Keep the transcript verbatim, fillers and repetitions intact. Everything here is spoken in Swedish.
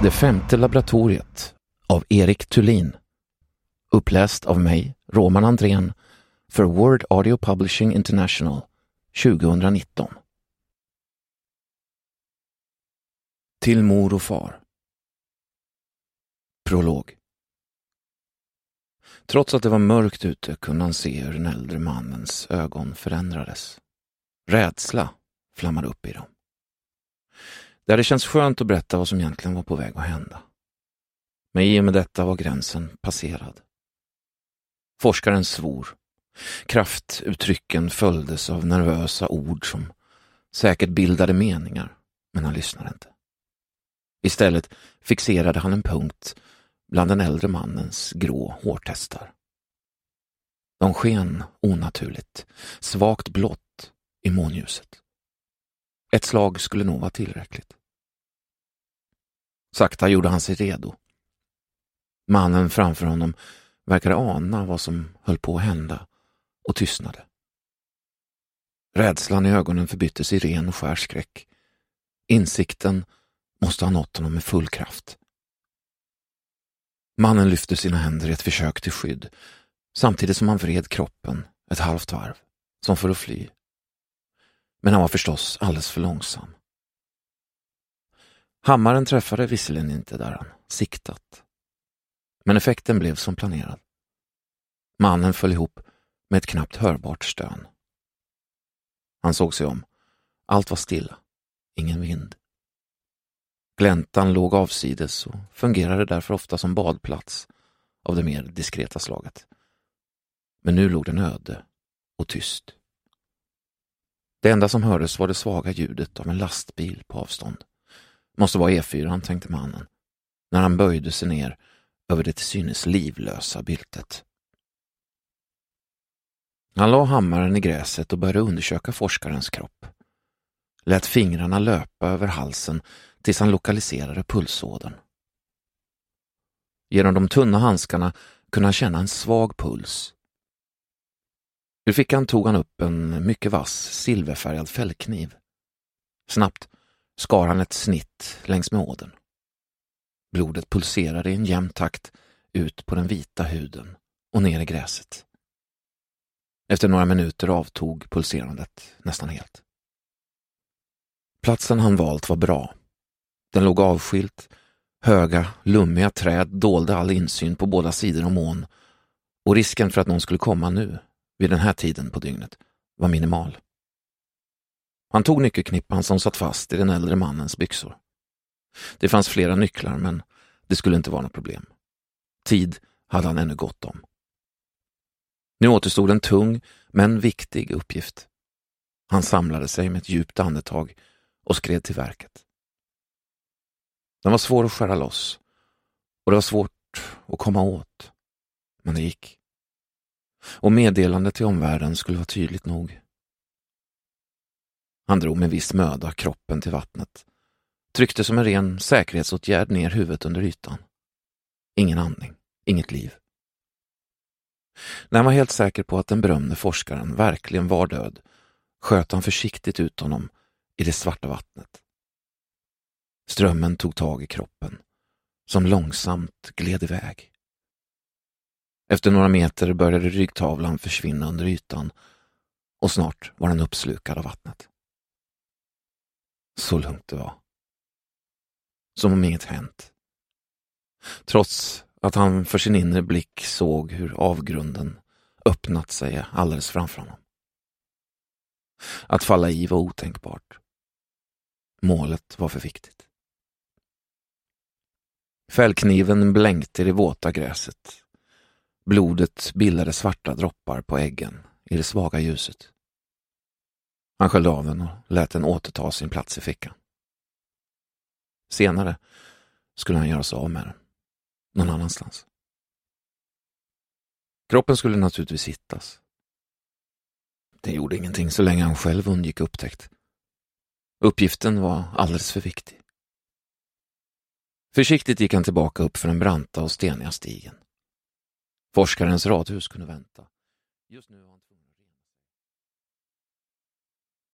Det femte laboratoriet av Erik Thulin. Uppläst av mig, Roman Andrén, för Word Audio Publishing International tjugonitton. Till mor och far. Prolog. Trots att det var mörkt ute kunde han se hur den äldre mannens ögon förändrades. Rädsla flammade upp i dem. Det hade känts skönt att berätta vad som egentligen var på väg att hända. Men i och med detta var gränsen passerad. Forskaren svor. Kraftuttrycken följdes av nervösa ord som säkert bildade meningar, men han lyssnade inte. Istället fixerade han en punkt bland den äldre mannens grå hårtestar. De sken onaturligt, svagt blått i månljuset. Ett slag skulle nog vara tillräckligt. Sakta gjorde han sig redo. Mannen framför honom verkade ana vad som höll på att hända och tystnade. Rädslan i ögonen förbyttes i ren och skär skräck. Insikten måste ha nått honom med full kraft. Mannen lyfte sina händer i ett försök till skydd, samtidigt som han vred kroppen ett halvt varv, som för att fly. Men han var förstås alldeles för långsam. Hammaren träffade visserligen inte där han siktat. Men effekten blev som planerad. Mannen föll ihop med ett knappt hörbart stön. Han såg sig om. Allt var stilla. Ingen vind. Gläntan låg avsides och fungerade därför ofta som badplats av det mer diskreta slaget. Men nu låg den öde och tyst. Det enda som hördes var det svaga ljudet av en lastbil på avstånd. Måste vara E fyra, tänkte mannen, när han böjde sig ner över det till synes livlösa byltet. Han la hammaren i gräset och började undersöka forskarens kropp. Lät fingrarna löpa över halsen tills han lokaliserade pulsådern. Genom de tunna handskarna kunde han känna en svag puls. Ur fickan tog han upp en mycket vass silverfärgad fällkniv. Snabbt skar han ett snitt längs med ådern. Blodet pulserade i en jämn takt ut på den vita huden och ner i gräset. Efter några minuter avtog pulserandet nästan helt. Platsen han valt var bra. Den låg avskilt. Höga, lummiga träd dolde all insyn på båda sidor om ån, och risken för att någon skulle komma nu, vid den här tiden på dygnet, var minimal. Han tog nyckelknippan som satt fast i den äldre mannens byxor. Det fanns flera nycklar, men det skulle inte vara något problem. Tid hade han ännu gott om. Nu återstod en tung men viktig uppgift. Han samlade sig med ett djupt andetag och skred till verket. Den var svår att skära loss, och det var svårt att komma åt. Men det gick. Och meddelandet till omvärlden skulle vara tydligt nog. Han drog med viss möda kroppen till vattnet. Tryckte som en ren säkerhetsåtgärd ner huvudet under ytan. Ingen andning, inget liv. När han var helt säker på att den berömde forskaren verkligen var död, sköt han försiktigt ut honom i det svarta vattnet. Strömmen tog tag i kroppen, som långsamt gled iväg. Efter några meter började ryggtavlan försvinna under ytan, och snart var den uppslukad av vattnet. Så lugnt det var. Som om inget hänt. Trots att han för sin inre blick såg hur avgrunden öppnat sig alldeles framför honom. Att falla i var otänkbart. Målet var för viktigt. Fällkniven blänkte i det våta gräset. Blodet bildade svarta droppar på äggen i det svaga ljuset. Han sköljde av den och lät den återta sin plats i fickan. Senare skulle han göra sig av med den. Någon annanstans. Kroppen skulle naturligtvis hittas. Det gjorde ingenting så länge han själv undgick upptäckt. Uppgiften var alldeles för viktig. Försiktigt gick han tillbaka upp för den branta och steniga stigen. Forskarens radhus kunde vänta. Just nu var han